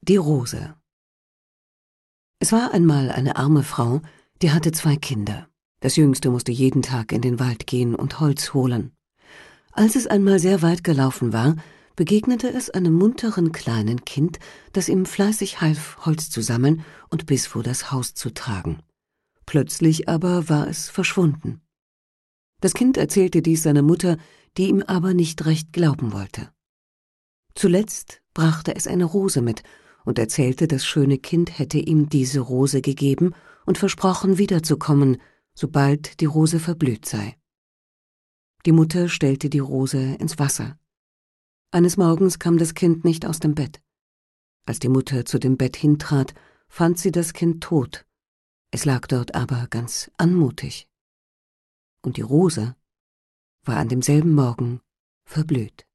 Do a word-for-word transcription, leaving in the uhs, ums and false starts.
Die Rose. Es war einmal eine arme Frau, die hatte zwei Kinder. Das Jüngste musste jeden Tag in den Wald gehen und Holz holen. Als es einmal sehr weit gelaufen war, begegnete es einem munteren kleinen Kind, das ihm fleißig half, Holz zu sammeln und bis vor das Haus zu tragen. Plötzlich aber war es verschwunden. Das Kind erzählte dies seiner Mutter, die ihm aber nicht recht glauben wollte. Zuletzt brachte es eine Rose mit und erzählte, das schöne Kind hätte ihm diese Rose gegeben und versprochen, wiederzukommen, sobald die Rose verblüht sei. Die Mutter stellte die Rose ins Wasser. Eines Morgens kam das Kind nicht aus dem Bett. Als die Mutter zu dem Bett hintrat, fand sie das Kind tot. Es lag dort aber ganz anmutig. Und die Rose war an demselben Morgen verblüht.